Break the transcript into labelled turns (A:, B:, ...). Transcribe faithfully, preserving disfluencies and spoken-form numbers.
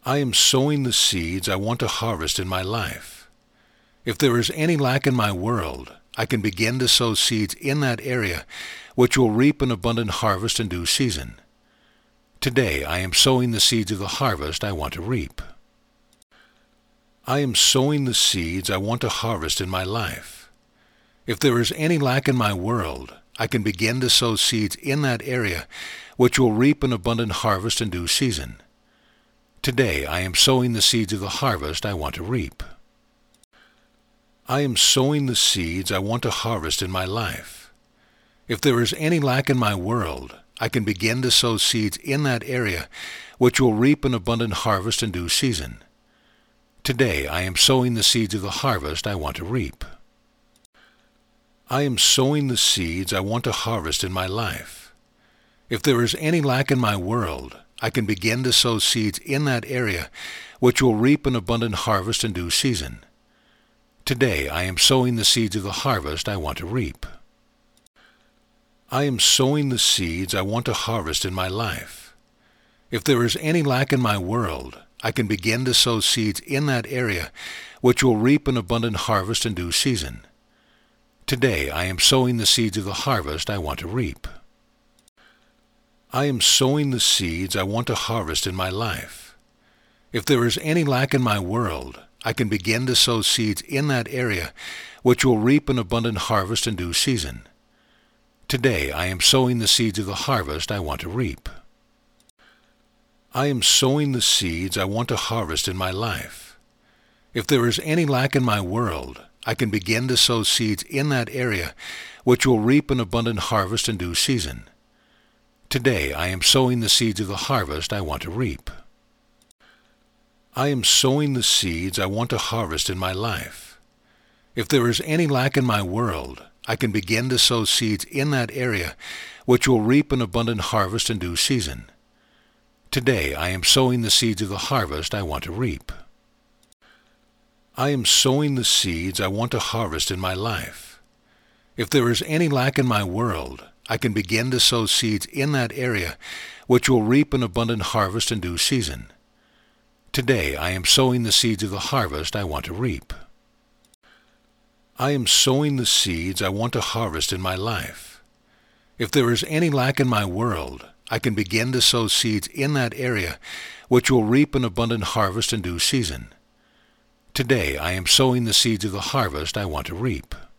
A: I am sowing the seeds I want to harvest in my life. If there is any lack in my world, I can begin to sow seeds in that area, which will reap an abundant harvest in due season. Today I am sowing the seeds of the harvest I want to reap. I am sowing the seeds I want to harvest in my life. If there is any lack in my world, I can begin to sow seeds in that area, which will reap an abundant harvest in due season. Today I am sowing the seeds of the harvest I want to reap. I am sowing the seeds I want to harvest in my life. If there is any lack in my world, I can begin to sow seeds in that area, which will reap an abundant harvest in due season. Today I am sowing the seeds of the harvest I want to reap. I am sowing the seeds I want to harvest in my life. If there is any lack in my world, I can begin to sow seeds in that area, which will reap an abundant harvest in due season. Today I am sowing the seeds of the harvest I want to reap. I am sowing the seeds I want to harvest in my life. If there is any lack in my world, I can begin to sow seeds in that area, which will reap an abundant harvest in due season. Today I am sowing the seeds of the harvest I want to reap. I am sowing the seeds I want to harvest in my life. If there is any lack in my world, I can begin to sow seeds in that area, which will reap an abundant harvest in due season. Today I am sowing the seeds of the harvest I want to reap. I am sowing the seeds I want to harvest in my life. If there is any lack in my world, I can begin to sow seeds in that area, which will reap an abundant harvest in due season. Today I am sowing the seeds of the harvest I want to reap. I am sowing the seeds I want to harvest in my life. If there is any lack in my world, I can begin to sow seeds in that area, which will reap an abundant harvest in due season. Today I am sowing the seeds of the harvest I want to reap. I am sowing the seeds I want to harvest in my life. If there is any lack in my world, I can begin to sow seeds in that area, which will reap an abundant harvest in due season. Today I am sowing the seeds of the harvest I want to reap. I am sowing the seeds I want to harvest in my life. If there is any lack in my world, I can begin to sow seeds in that area, which will reap an abundant harvest in due season. Today I am sowing the seeds of the harvest I want to reap.